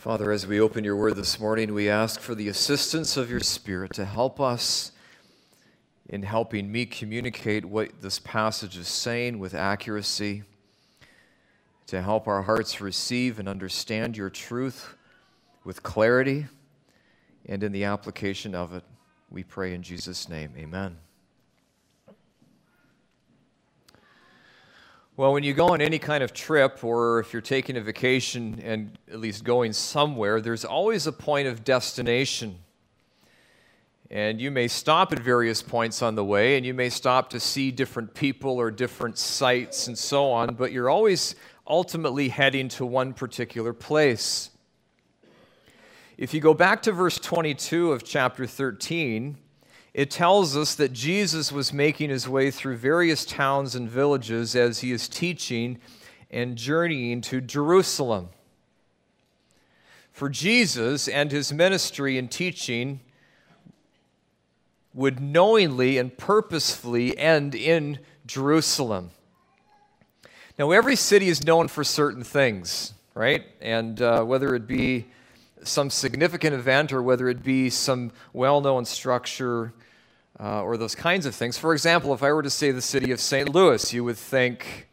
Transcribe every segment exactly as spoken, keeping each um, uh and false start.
Father, as we open your word this morning, we ask for the assistance of your Spirit to help us in helping me communicate what this passage is saying with accuracy, to help our hearts receive and understand your truth with clarity and in the application of it. We pray in Jesus' name, amen. Well, when you go on any kind of trip, or if you're taking a vacation and at least going somewhere, there's always a point of destination. And you may stop at various points on the way, and you may stop to see different people or different sights and so on, but you're always ultimately heading to one particular place. If you go back to verse twenty-two of chapter thirteen, it tells us that Jesus was making his way through various towns and villages as he is teaching and journeying to Jerusalem. For Jesus and his ministry and teaching would knowingly and purposefully end in Jerusalem. Now, every city is known for certain things, right? And uh, whether it be some significant event or whether it be some well-known structure uh, or those kinds of things. For example, if I were to say the city of Saint Louis, you would think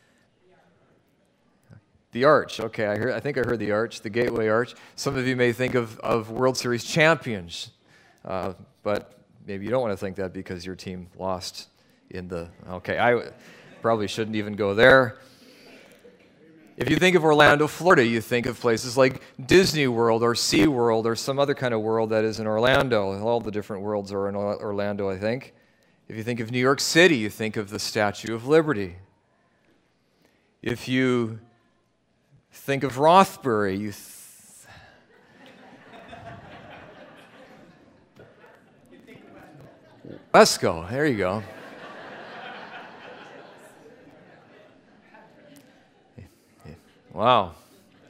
the Arch. Okay, I, heard, I think I heard the Arch, the Gateway Arch. Some of you may think of, of World Series champions, uh, but maybe you don't want to think that because your team lost in the... Okay, I probably shouldn't even go there. If you think of Orlando, Florida, you think of places like Disney World or SeaWorld or some other kind of world that is in Orlando. All the different worlds are in Orlando, I think. If you think of New York City, you think of the Statue of Liberty. If you think of Rothbury, you th- Wesco, there you go. Wow.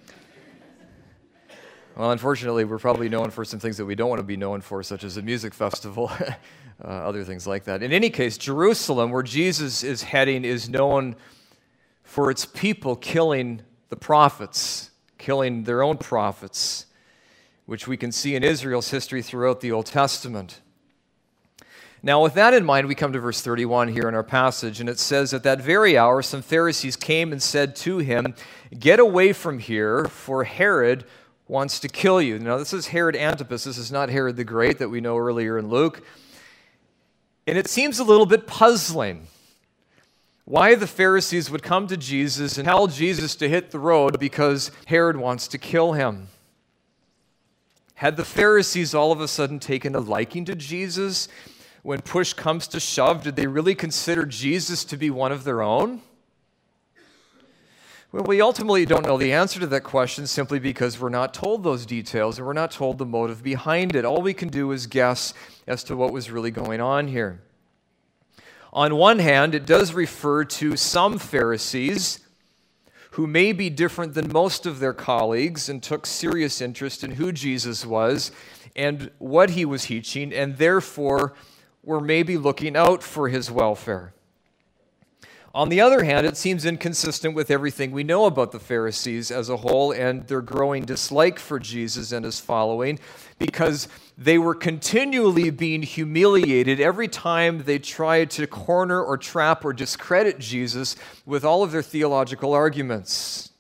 Well, unfortunately, we're probably known for some things that we don't want to be known for, such as a music festival, uh, other things like that. In any case, Jerusalem, where Jesus is heading, is known for its people killing the prophets, killing their own prophets, which we can see in Israel's history throughout the Old Testament. Now, with that in mind, we come to verse thirty-one here in our passage, and it says, "At that very hour, some Pharisees came and said to him, 'Get away from here, for Herod wants to kill you.'" Now, this is Herod Antipas. This is not Herod the Great that we know earlier in Luke. And it seems a little bit puzzling why the Pharisees would come to Jesus and tell Jesus to hit the road because Herod wants to kill him. Had the Pharisees all of a sudden taken a liking to Jesus? When push comes to shove, did they really consider Jesus to be one of their own? Well, we ultimately don't know the answer to that question simply because we're not told those details and we're not told the motive behind it. All we can do is guess as to what was really going on here. On one hand, it does refer to some Pharisees who may be different than most of their colleagues and took serious interest in who Jesus was and what he was teaching, and therefore were maybe looking out for his welfare. On the other hand, it seems inconsistent with everything we know about the Pharisees as a whole and their growing dislike for Jesus and his following, because they were continually being humiliated every time they tried to corner or trap or discredit Jesus with all of their theological arguments.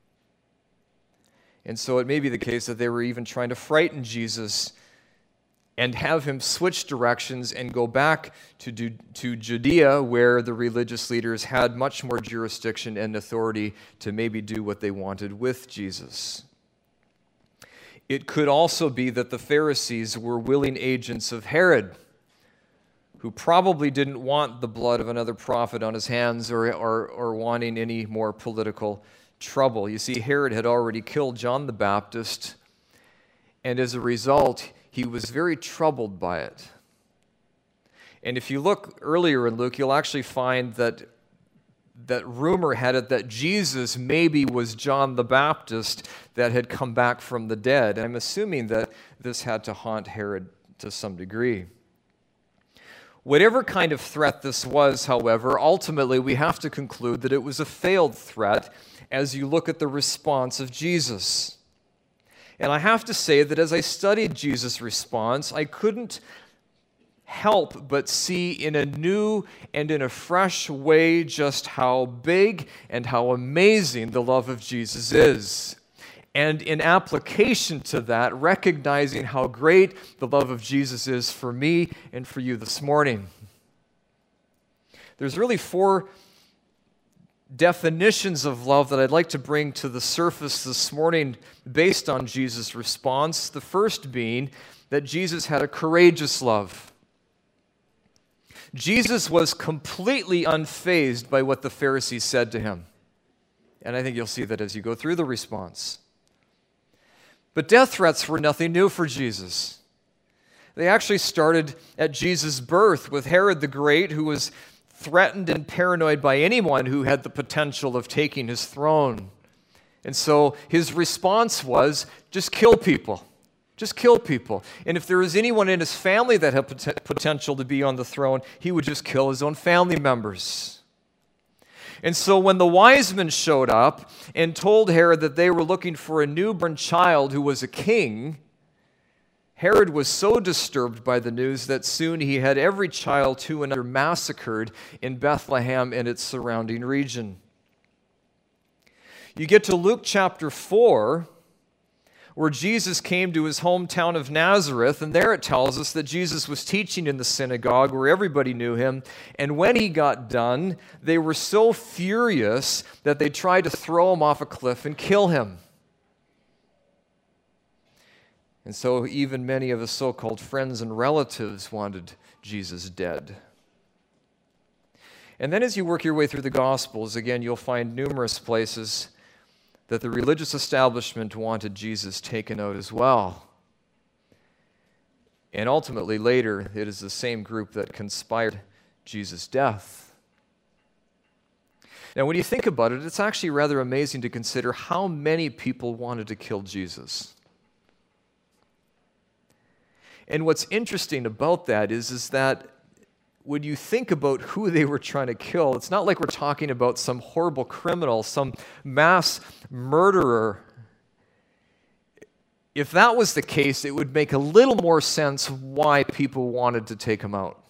And so it may be the case that they were even trying to frighten Jesus and have him switch directions and go back to, to Judea, where the religious leaders had much more jurisdiction and authority to maybe do what they wanted with Jesus. It could also be that the Pharisees were willing agents of Herod, who probably didn't want the blood of another prophet on his hands or, or, or wanting any more political trouble. You see, Herod had already killed John the Baptist, and as a result, he was very troubled by it. And if you look earlier in Luke, you'll actually find that that rumor had it that Jesus maybe was John the Baptist that had come back from the dead. And I'm assuming that this had to haunt Herod to some degree. Whatever kind of threat this was, however, ultimately we have to conclude that it was a failed threat as you look at the response of Jesus. And I have to say that as I studied Jesus' response, I couldn't help but see in a new and in a fresh way just how big and how amazing the love of Jesus is. And in application to that, recognizing how great the love of Jesus is for me and for you this morning. There's really four definitions of love that I'd like to bring to the surface this morning based on Jesus' response. The first being that Jesus had a courageous love. Jesus was completely unfazed by what the Pharisees said to him. And I think you'll see that as you go through the response. But death threats were nothing new for Jesus. They actually started at Jesus' birth with Herod the Great, who was threatened and paranoid by anyone who had the potential of taking his throne. And so his response was, just kill people. Just kill people. And if there was anyone in his family that had pot- potential to be on the throne, he would just kill his own family members. And so when the wise men showed up and told Herod that they were looking for a newborn child who was a king, Herod was so disturbed by the news that soon he had every child to another massacred in Bethlehem and its surrounding region. You get to Luke chapter four, where Jesus came to his hometown of Nazareth, and there it tells us that Jesus was teaching in the synagogue where everybody knew him, and when he got done, they were so furious that they tried to throw him off a cliff and kill him. And so even many of his so-called friends and relatives wanted Jesus dead. And then as you work your way through the Gospels, again, you'll find numerous places that the religious establishment wanted Jesus taken out as well. And ultimately, later, it is the same group that conspired Jesus' death. Now, when you think about it, it's actually rather amazing to consider how many people wanted to kill Jesus. And what's interesting about that is, is that when you think about who they were trying to kill, it's not like we're talking about some horrible criminal, some mass murderer. If that was the case, it would make a little more sense why people wanted to take him out.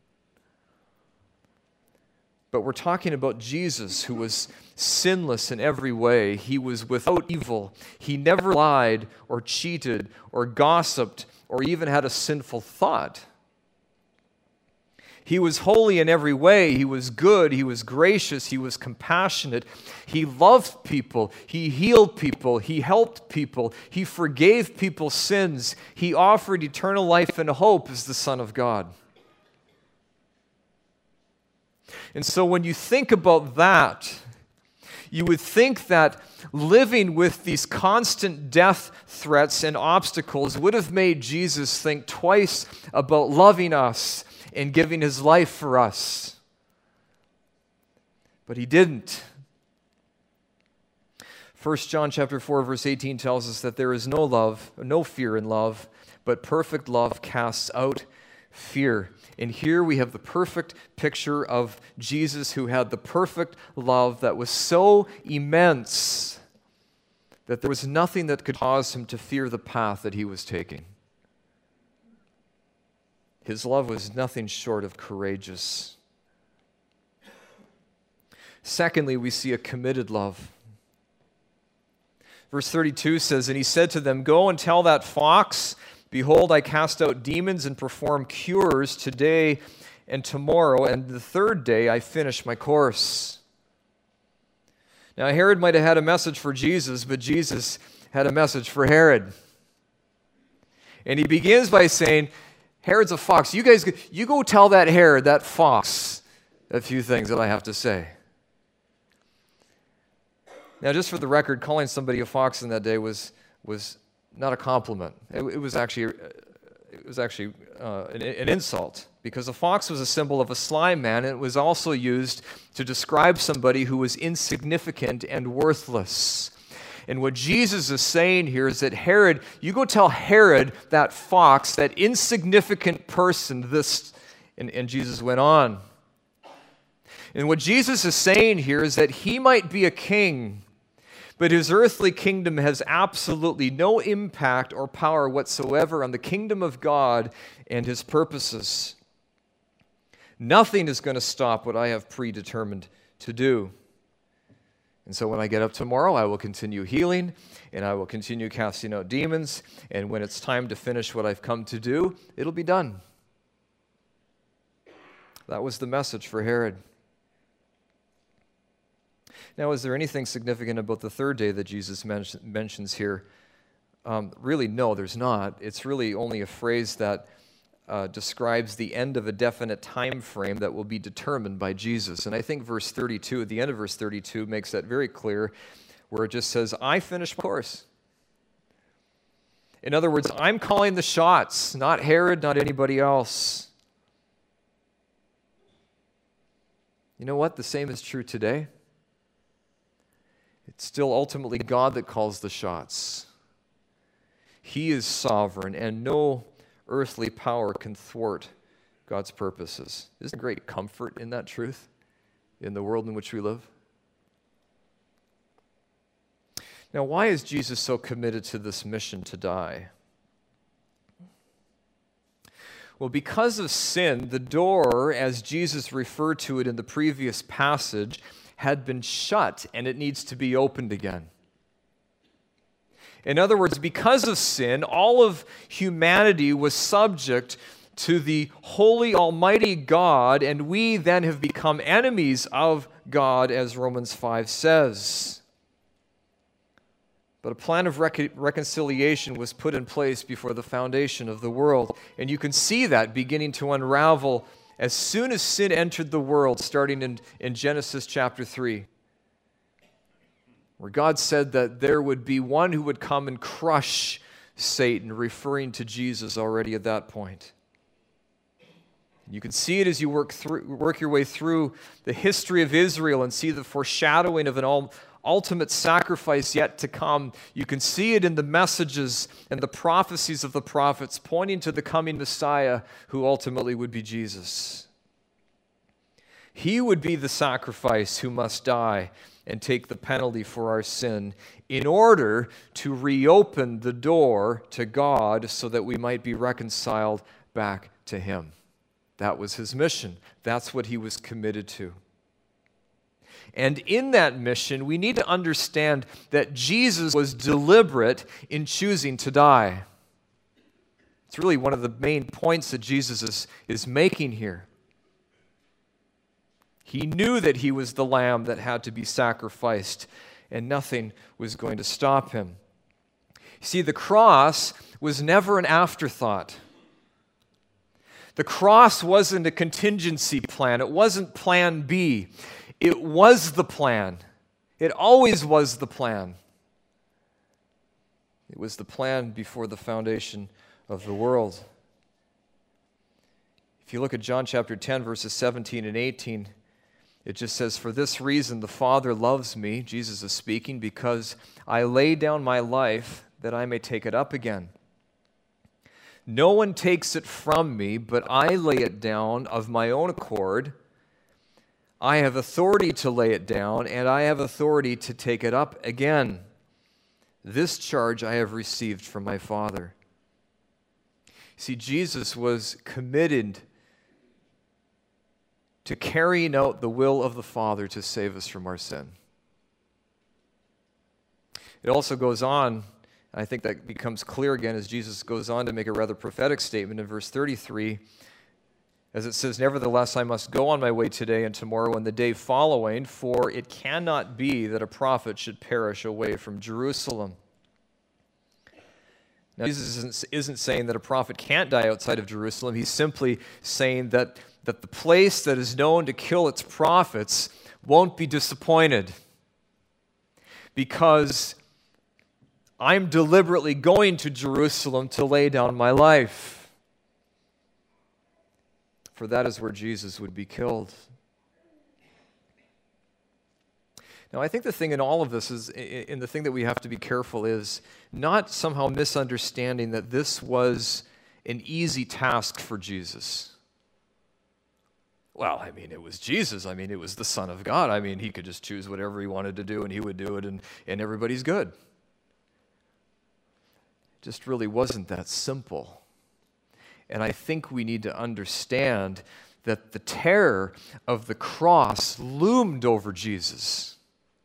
But we're talking about Jesus, who was sinless in every way. He was without evil. He never lied or cheated or gossiped or even had a sinful thought. He was holy in every way. He was good. He was gracious. He was compassionate. He loved people. He healed people. He helped people. He forgave people's sins. He offered eternal life and hope as the Son of God. And so when you think about that, you would think that living with these constant death threats and obstacles would have made Jesus think twice about loving us and giving his life for us. But he didn't. First John chapter four, verse eighteen tells us that there is no love, no fear in love, but perfect love casts out fear. And here we have the perfect picture of Jesus, who had the perfect love that was so immense that there was nothing that could cause him to fear the path that he was taking. His love was nothing short of courageous. Secondly, we see a committed love. Verse thirty-two says, "And he said to them, 'Go and tell that fox, behold, I cast out demons and perform cures today and tomorrow, and the third day I finish my course.'" Now, Herod might have had a message for Jesus, but Jesus had a message for Herod. And he begins by saying, Herod's a fox. You guys, you go tell that Herod, that fox, a few things that I have to say. Now, just for the record, calling somebody a fox in that day was was not a compliment. It, it was actually it was actually uh, an, an insult, because a fox was a symbol of a slime man, and it was also used to describe somebody who was insignificant and worthless. And what Jesus is saying here is that Herod, you go tell Herod, that fox, that insignificant person, this, and, and Jesus went on. And what Jesus is saying here is that he might be a king, But his earthly kingdom has absolutely no impact or power whatsoever on the kingdom of God and his purposes. Nothing is going to stop what I have predetermined to do. And so when I get up tomorrow, I will continue healing, and I will continue casting out demons, and when it's time to finish what I've come to do, it'll be done. That was the message for Herod. Now, is there anything significant about the third day that Jesus men- mentions here? Um, really, no, there's not. It's really only a phrase that uh, describes the end of a definite time frame that will be determined by Jesus. And I think verse thirty-two, at the end of verse thirty-two, makes that very clear, where it just says, I finished my course. In other words, I'm calling the shots, not Herod, not anybody else. You know what? The same is true today. It's still ultimately God that calls the shots. He is sovereign, and no earthly power can thwart God's purposes. Isn't there great comfort in that truth in the world in which we live? Now, why is Jesus so committed to this mission to die? Well, because of sin, the door, as Jesus referred to it in the previous passage, had been shut, and it needs to be opened again. In other words, because of sin, all of humanity was subject to the holy, almighty God, and we then have become enemies of God, as Romans five says. But a plan of rec- reconciliation was put in place before the foundation of the world, and you can see that beginning to unravel as soon as sin entered the world, starting in, in Genesis chapter three. Where God said that there would be one who would come and crush Satan, referring to Jesus already at that point. You can see it as you work through, work your way through the history of Israel and see the foreshadowing of an ultimate sacrifice yet to come. You can see it in the messages and the prophecies of the prophets pointing to the coming Messiah, who ultimately would be Jesus. He would be the sacrifice who must die and take the penalty for our sin in order to reopen the door to God so that we might be reconciled back to Him. That was His mission. That's what He was committed to. And in that mission, we need to understand that Jesus was deliberate in choosing to die. It's really one of the main points that Jesus is, is making here. He knew that He was the lamb that had to be sacrificed, and nothing was going to stop Him. See, the cross was never an afterthought. The cross wasn't a contingency plan. It wasn't plan B. It was the plan. It always was the plan. It was the plan before the foundation of the world. If you look at John chapter ten, verses seventeen and eighteen, it just says, "For this reason the Father loves me," Jesus is speaking, "because I lay down my life that I may take it up again. No one takes it from me, but I lay it down of my own accord. I have authority to lay it down, and I have authority to take it up again. This charge I have received from my Father." See, Jesus was committed to carrying out the will of the Father to save us from our sin. It also goes on, and I think that becomes clear again as Jesus goes on to make a rather prophetic statement in verse thirty-three, as it says, "Nevertheless, I must go on my way today and tomorrow and the day following, for it cannot be that a prophet should perish away from Jerusalem." Now, Jesus isn't, isn't saying that a prophet can't die outside of Jerusalem. He's simply saying that, that the place that is known to kill its prophets won't be disappointed, because I'm deliberately going to Jerusalem to lay down my life. For that is where Jesus would be killed. Now, I think the thing in all of this is, and the thing that we have to be careful is not somehow misunderstanding that this was an easy task for Jesus. Well, I mean, it was Jesus. I mean, it was the Son of God. I mean, he could just choose whatever he wanted to do, and he would do it, and, and everybody's good. It just really wasn't that simple. And I think we need to understand that the terror of the cross loomed over Jesus.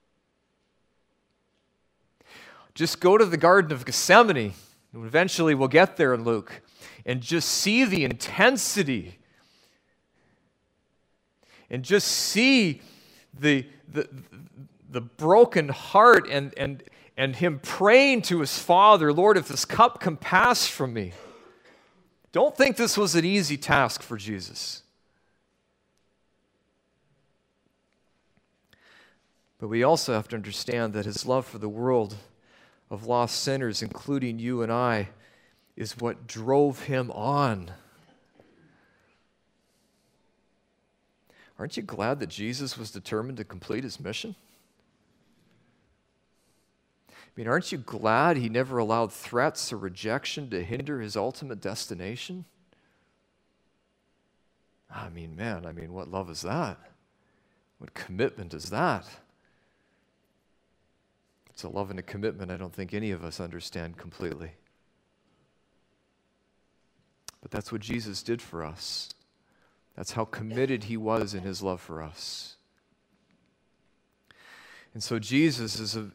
Just go to the Garden of Gethsemane, and eventually we'll get there in Luke, and just see the intensity, and just see the, the, the broken heart and, and, and him praying to his Father, Lord, if this cup can pass from me. Don't think this was an easy task for Jesus. But we also have to understand that his love for the world of lost sinners, including you and I, is what drove him on. Aren't you glad that Jesus was determined to complete his mission? I mean, aren't you glad he never allowed threats or rejection to hinder his ultimate destination? I mean, man, I mean, what love is that? What commitment is that? It's a love and a commitment I don't think any of us understand completely. But that's what Jesus did for us. That's how committed he was in his love for us. And so Jesus is a,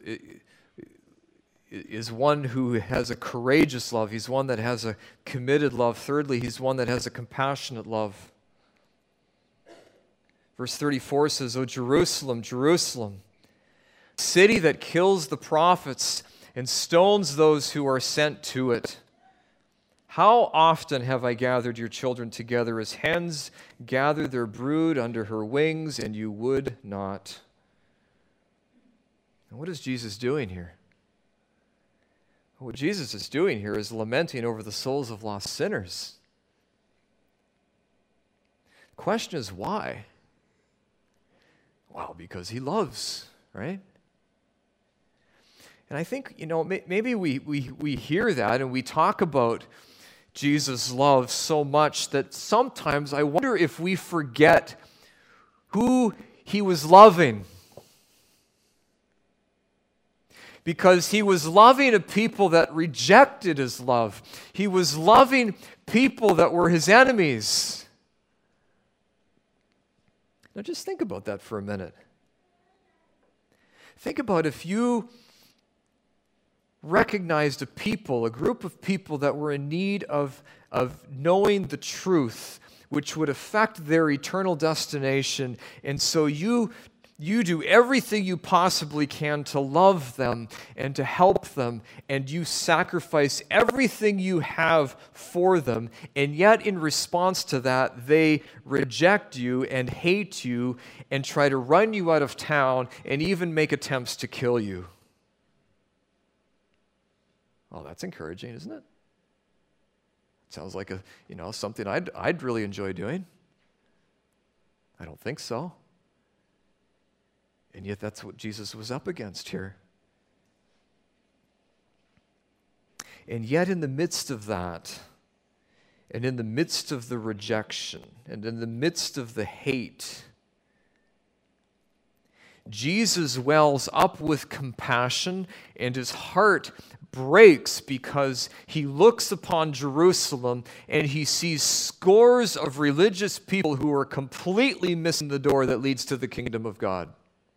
is one who has a courageous love. He's one that has a committed love. Thirdly, he's one that has a compassionate love. Verse thirty-four says, "O Jerusalem, Jerusalem, city that kills the prophets and stones those who are sent to it. How often have I gathered your children together as hens gather their brood under her wings, and you would not." And what is Jesus doing here? What Jesus is doing here is lamenting over the souls of lost sinners. The question is why? Well, because he loves, right? And I think, you know, maybe we, we, we hear that and we talk about Jesus' love so much that sometimes I wonder if we forget who he was loving. Because he was loving a people that rejected his love. He was loving people that were his enemies. Now just think about that for a minute. Think about if you recognized a people, a group of people that were in need of, of knowing the truth, which would affect their eternal destination. And so you, you do everything you possibly can to love them and to help them, and you sacrifice everything you have for them. And yet in response to that, they reject you and hate you and try to run you out of town and even make attempts to kill you. Oh, that's encouraging, isn't it? Sounds like a, you know, something I'd, I'd really enjoy doing. I don't think so. And yet that's what Jesus was up against here. And yet in the midst of that, and in the midst of the rejection, and in the midst of the hate, Jesus wells up with compassion, and his heart breaks because he looks upon Jerusalem and he sees scores of religious people who are completely missing the door that leads to the kingdom of God.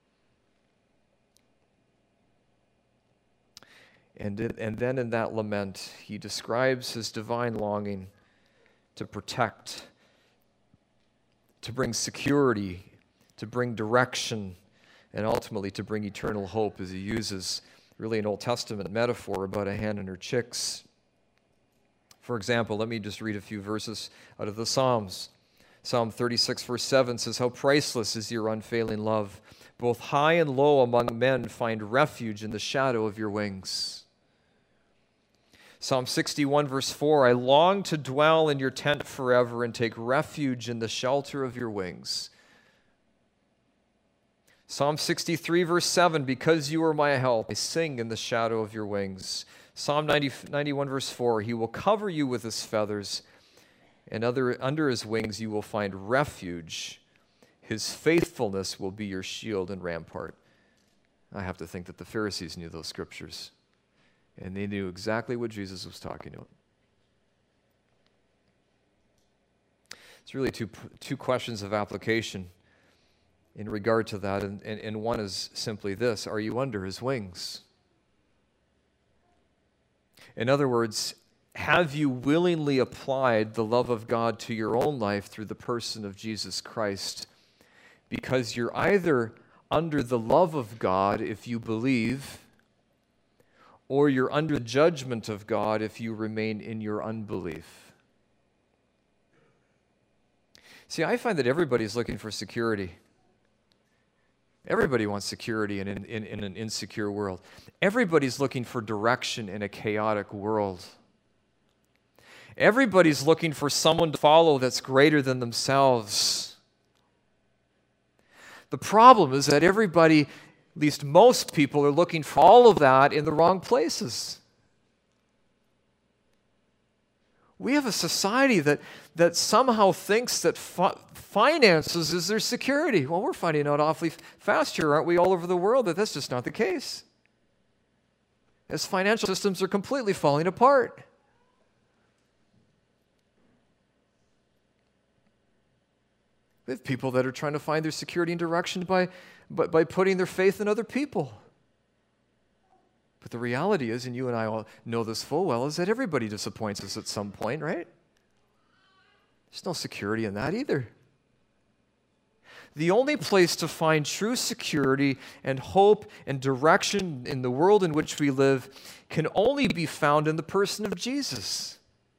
And, it, and then in that lament, he describes his divine longing to protect, to bring security, to bring direction, and ultimately to bring eternal hope, as he uses really an Old Testament metaphor about a hen and her chicks. For example, let me just read a few verses out of the Psalms. Psalm thirty-six, verse seven says, "How priceless is your unfailing love. Both high and low among men find refuge in the shadow of your wings." Psalm sixty-one, verse four, "I long to dwell in your tent forever and take refuge in the shelter of your wings." Psalm sixty-three, verse seven, "Because you are my help, I sing in the shadow of your wings." Psalm ninety, ninety-one, verse four, "He will cover you with his feathers, and other, under his wings you will find refuge His faithfulness will be your shield and rampart. I have to think that the Pharisees knew those scriptures, and they knew exactly what Jesus was talking about. It's really two, two questions of application in regard to that, and, and, and one is simply this: are you under his wings? In other words, have you willingly applied the love of God to your own life through the person of Jesus Christ? Because you're either under the love of God if you believe, or you're under the judgment of God if you remain in your unbelief. See, I find that everybody's looking for security. Everybody wants security in, in, in an insecure world. Everybody's looking for direction in a chaotic world. Everybody's looking for someone to follow that's greater than themselves. The problem is that everybody, at least most people, are looking for all of that in the wrong places. We have a society that, that somehow thinks that fi- finances is their security. Well, we're finding out awfully fast here, aren't we, all over the world, that that's just not the case. As financial systems are completely falling apart. We have people that are trying to find their security and direction by, by, by putting their faith in other people. But the reality is, and you and I all know this full well, is that everybody disappoints us at some point, right? There's no security in that either. The only place to find true security and hope and direction in the world in which we live can only be found in the person of Jesus.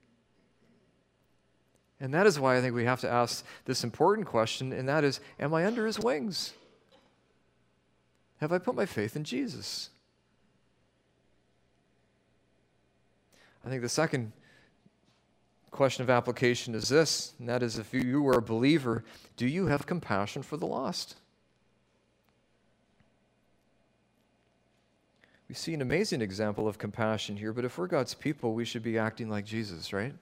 And that is why I think we have to ask this important question, and that is, am I under his wings? Have I put my faith in Jesus? I think the second question of application is this, and that is, if you are a believer, do you have compassion for the lost? We see an amazing example of compassion here, but if we're God's people, we should be acting like Jesus, right?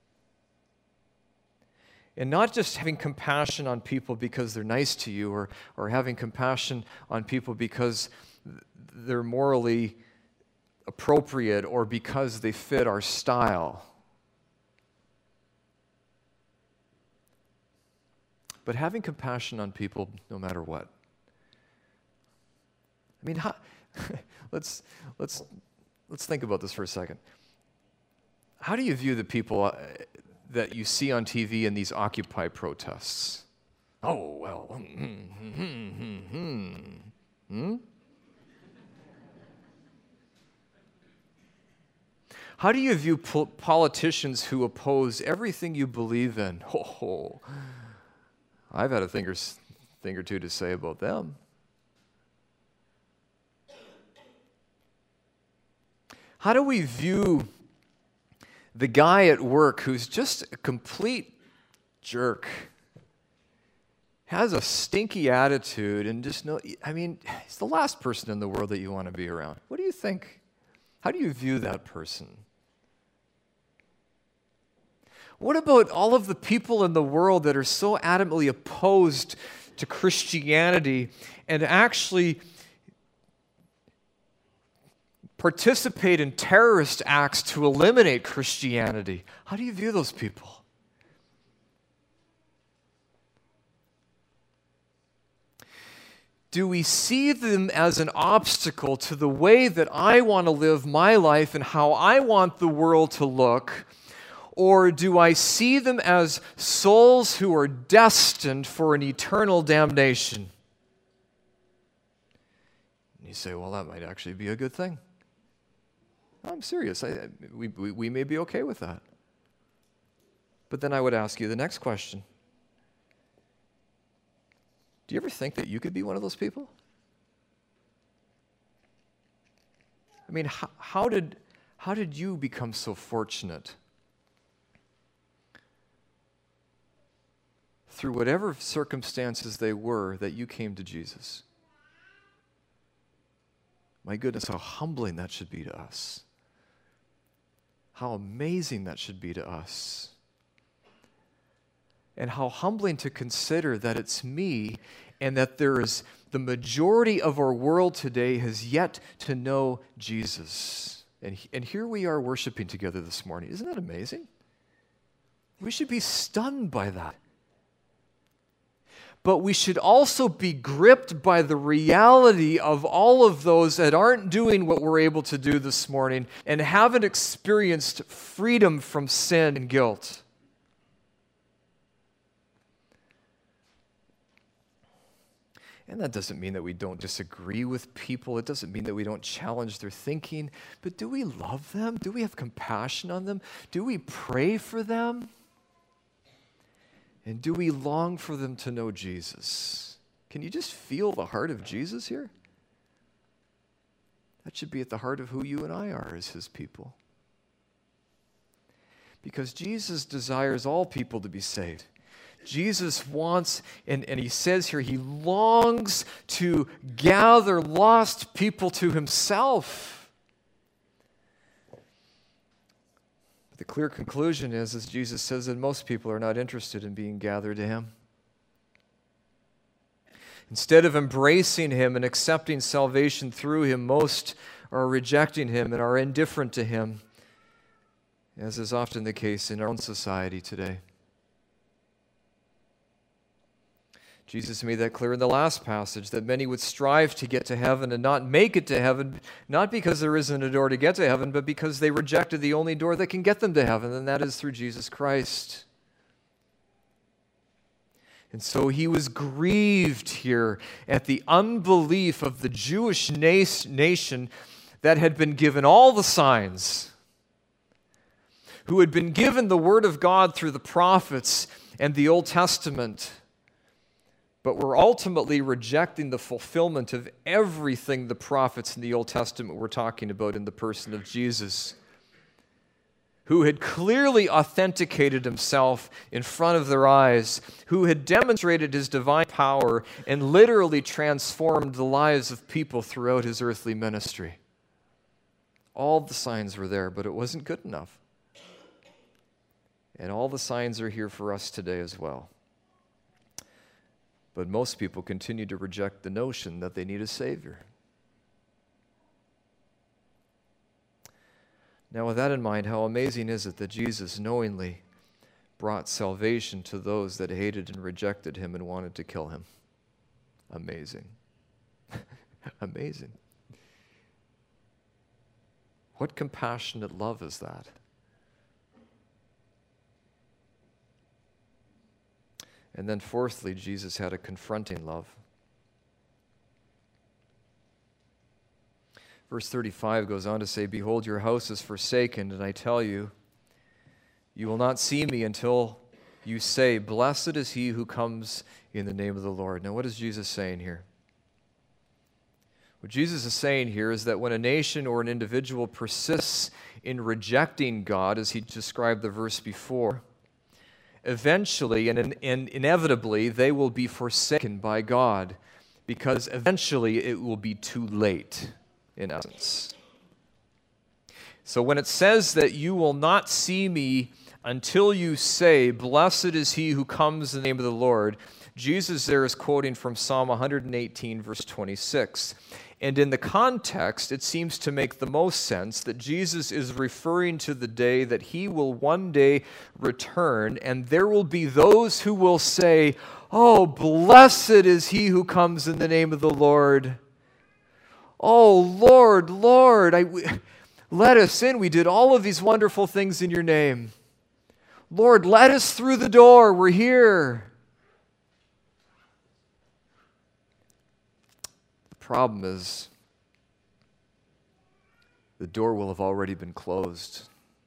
And not just having compassion on people because they're nice to you, or, or having compassion on people because they're morally appropriate or because they fit our style. But having compassion on people no matter what. I mean, how, let's, let's, let's think about this for a second. How do you view the people uh, that you see on T V in these Occupy protests? Oh, well, hmm, hmm, hmm, hmm, hmm? How do you view po- politicians who oppose everything you believe in? Oh, I've had a thing or, thing or two to say about them. How do we view the guy at work who's just a complete jerk, has a stinky attitude, and just no, I mean, he's the last person in the world that you want to be around? What do you think? How do you view that person? What about all of the people in the world that are so adamantly opposed to Christianity and actually participate in terrorist acts to eliminate Christianity? How do you view those people? Do we see them as an obstacle to the way that I want to live my life and how I want the world to look? Or do I see them as souls who are destined for an eternal damnation? And you say, well, that might actually be a good thing. I'm serious. I, we, we, we may be okay with that. But then I would ask you the next question. Do you ever think that you could be one of those people? I mean, how, how did, how did you become so fortunate? Through whatever circumstances they were, that you came to Jesus. My goodness, how humbling that should be to us. How amazing that should be to us. And how humbling to consider that it's me, and that there is the majority of our world today has yet to know Jesus. And, and here we are worshiping together this morning. Isn't that amazing? We should be stunned by that. But we should also be gripped by the reality of all of those that aren't doing what we're able to do this morning and haven't experienced freedom from sin and guilt. And that doesn't mean that we don't disagree with people. It doesn't mean that we don't challenge their thinking. But do we love them? Do we have compassion on them? Do we pray for them? And do we long for them to know Jesus? Can you just feel the heart of Jesus here? That should be at the heart of who you and I are as his people. Because Jesus desires all people to be saved. Jesus wants, and, and he says here, he longs to gather lost people to himself. But the clear conclusion is, as Jesus says, that most people are not interested in being gathered to him. Instead of embracing him and accepting salvation through him, most are rejecting him and are indifferent to him, as is often the case in our own society today. Jesus made that clear in the last passage, that many would strive to get to heaven and not make it to heaven, not because there isn't a door to get to heaven, but because they rejected the only door that can get them to heaven, and that is through Jesus Christ. And so he was grieved here at the unbelief of the Jewish nation that had been given all the signs, who had been given the word of God through the prophets and the Old Testament, but were ultimately rejecting the fulfillment of everything the prophets in the Old Testament were talking about in the person of Jesus, who had clearly authenticated himself in front of their eyes, who had demonstrated his divine power and literally transformed the lives of people throughout his earthly ministry. All the signs were there, but it wasn't good enough. And all the signs are here for us today as well. But most people continue to reject the notion that they need a Savior. Now, with that in mind, how amazing is it that Jesus knowingly brought salvation to those that hated and rejected him and wanted to kill him? Amazing. Amazing. What compassionate love is that? And then fourthly, Jesus had a confronting love. Verse thirty-five goes on to say, "Behold, your house is forsaken, and I tell you, you will not see me until you say, 'Blessed is he who comes in the name of the Lord.'" Now, what is Jesus saying here? What Jesus is saying here is that when a nation or an individual persists in rejecting God, as he described the verse before, eventually and, and inevitably they will be forsaken by God, because eventually it will be too late, in essence. So when it says that you will not see me until you say, "Blessed is he who comes in the name of the Lord," Jesus there is quoting from Psalm one eighteen, verse twenty-six. And in the context, it seems to make the most sense that Jesus is referring to the day that he will one day return, and there will be those who will say, "Oh, blessed is he who comes in the name of the Lord. Oh, Lord, Lord, I, we, let us in. We did all of these wonderful things in your name. Lord, let us through the door. We're here." The problem is, the door will have already been closed.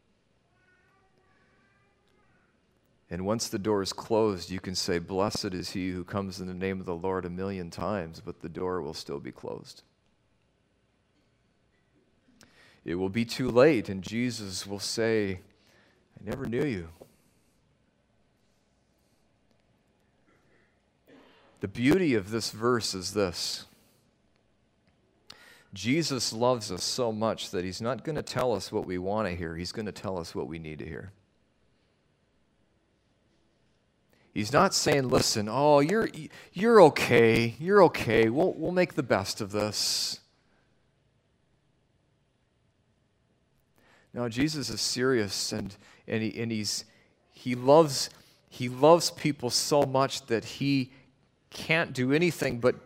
And once the door is closed, you can say, "Blessed is he who comes in the name of the Lord," a million times, but the door will still be closed. It will be too late, and Jesus will say, "I never knew you." The beauty of this verse is this. Jesus loves us so much that he's not going to tell us what we want to hear. He's going to tell us what we need to hear. He's not saying, listen, oh, you're, you're okay, you're okay, we'll, we'll make the best of this. No, Jesus is serious, and, and, he, and he's, he, loves, he loves people so much that he can't do anything but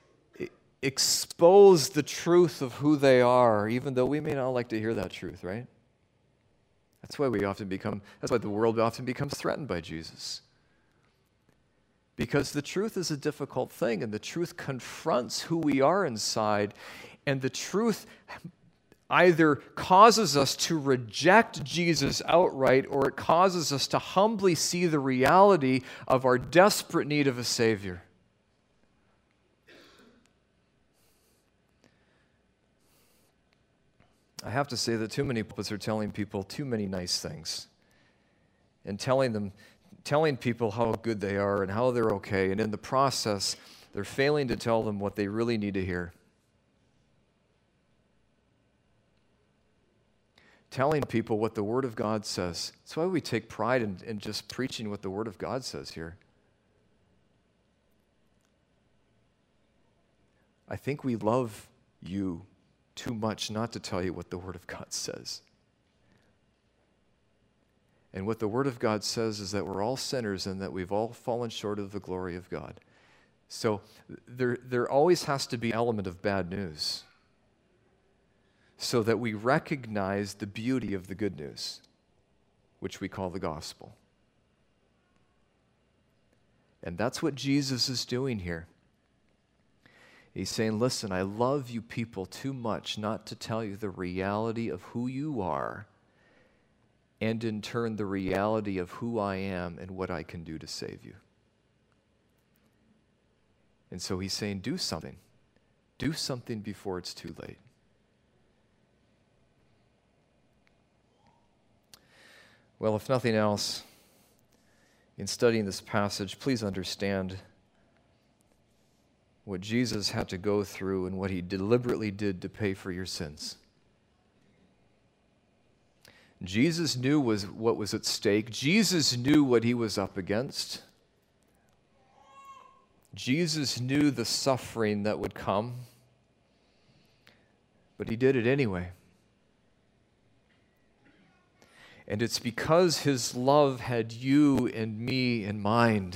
expose the truth of who they are, even though we may not like to hear that truth, right? That's why we often become, that's why the world often becomes threatened by Jesus. Because the truth is a difficult thing, and the truth confronts who we are inside, and the truth either causes us to reject Jesus outright, or it causes us to humbly see the reality of our desperate need of a Savior. I have to say that too many pulpits are telling people too many nice things, and telling them telling people how good they are and how they're okay, and in the process, they're failing to tell them what they really need to hear. Telling people what the Word of God says. That's why we take pride in, in just preaching what the Word of God says here. I think we love you too much not to tell you what the Word of God says. And what the Word of God says is that we're all sinners and that we've all fallen short of the glory of God. So there, there always has to be an element of bad news so that we recognize the beauty of the good news, which we call the gospel. And that's what Jesus is doing here. He's saying, listen, I love you people too much not to tell you the reality of who you are, and in turn the reality of who I am and what I can do to save you. And so he's saying, do something. Do something before it's too late. Well, if nothing else, in studying this passage, please understand what Jesus had to go through and what he deliberately did to pay for your sins. Jesus knew was what was at stake. Jesus knew what he was up against. Jesus knew the suffering that would come, but he did it anyway. And it's because his love had you and me in mind.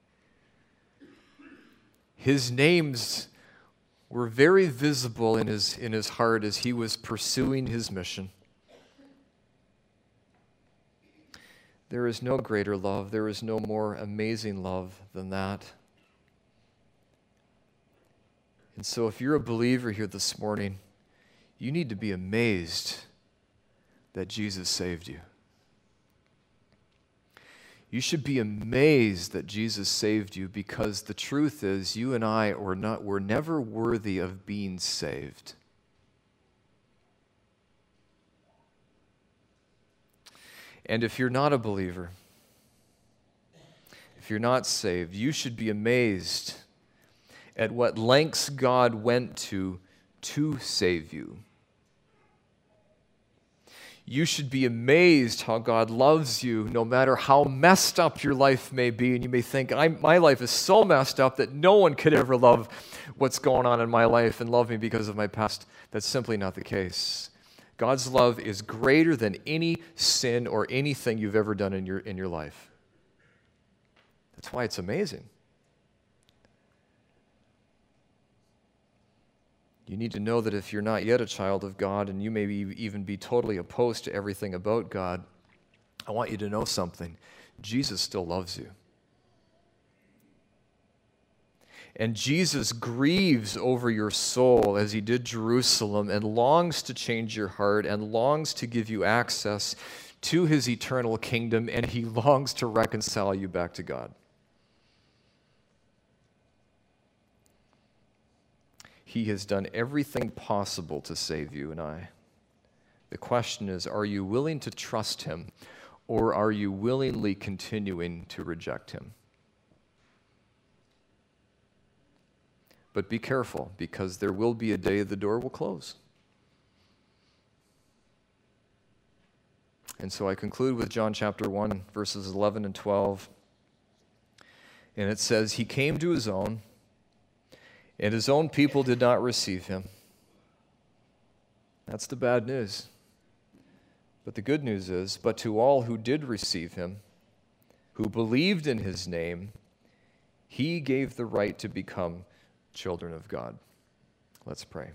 His names were very visible in his, in his heart as he was pursuing his mission. There is no greater love, there is no more amazing love than that. And so if you're a believer here this morning, you need to be amazed that Jesus saved you. You should be amazed that Jesus saved you, because the truth is you and I were not, were never worthy of being saved. And if you're not a believer, if you're not saved, you should be amazed at what lengths God went to to save you. You should be amazed how God loves you no matter how messed up your life may be. And you may think, I, my life is so messed up that no one could ever love what's going on in my life and love me because of my past. That's simply not the case. God's love is greater than any sin or anything you've ever done in your, in your life. That's why it's amazing. You need to know that if you're not yet a child of God, and you may be, even be totally opposed to everything about God, I want you to know something. Jesus still loves you. And Jesus grieves over your soul as he did Jerusalem, and longs to change your heart, and longs to give you access to his eternal kingdom, and he longs to reconcile you back to God. He has done everything possible to save you and I. The question is, are you willing to trust him, or are you willingly continuing to reject him? But be careful, because there will be a day the door will close. And so I conclude with John chapter one, verses eleven and twelve. And it says, he came to his own, and his own people did not receive him. That's the bad news. But the good news is, but to all who did receive him, who believed in his name, he gave the right to become children of God. Let's pray.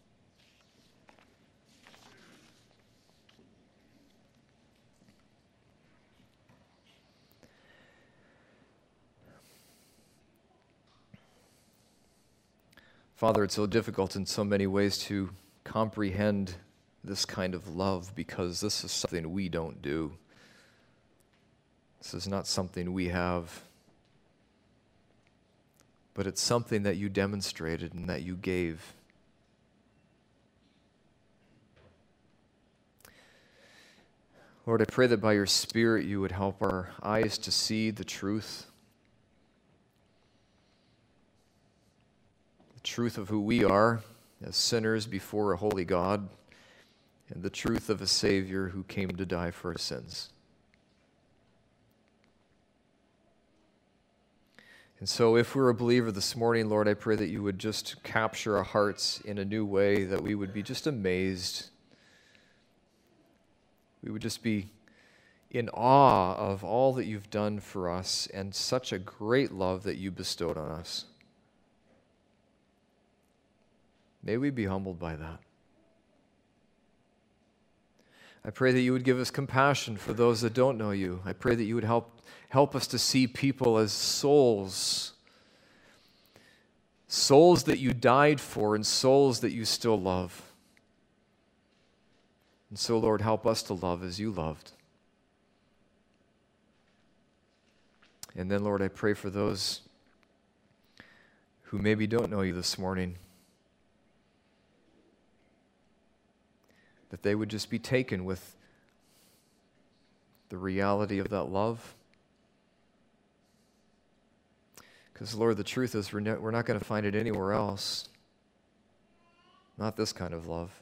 Father, it's so difficult in so many ways to comprehend this kind of love because this is something we don't do. This is not something we have, but it's something that you demonstrated and that you gave. Lord, I pray that by your Spirit you would help our eyes to see the truth. Truth of who we are as sinners before a holy God, and the truth of a Savior who came to die for our sins. And so if we're a believer this morning, Lord, I pray that you would just capture our hearts in a new way, that we would be just amazed. We would just be in awe of all that you've done for us and such a great love that you bestowed on us. May we be humbled by that. I pray that you would give us compassion for those that don't know you. I pray that you would help, help us to see people as souls, souls that you died for and souls that you still love. And so, Lord, help us to love as you loved. And then, Lord, I pray for those who maybe don't know you this morning, that they would just be taken with the reality of that love. Because, Lord, the truth is we're, ne- we're not going to find it anywhere else. Not this kind of love.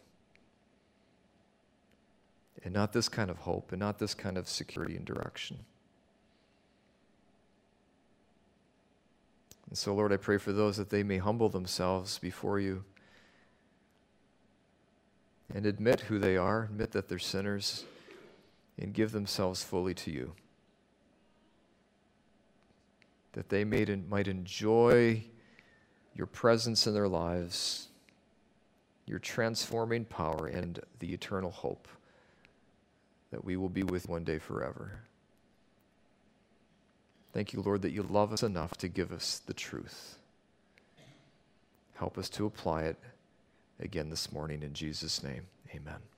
And not this kind of hope. And not this kind of security and direction. And so, Lord, I pray for those that they may humble themselves before you and admit who they are, admit that they're sinners, and give themselves fully to you. That they may, might enjoy your presence in their lives, your transforming power, and the eternal hope that we will be with one day forever. Thank you, Lord, that you love us enough to give us the truth. Help us to apply it again this morning in Jesus' name. Amen.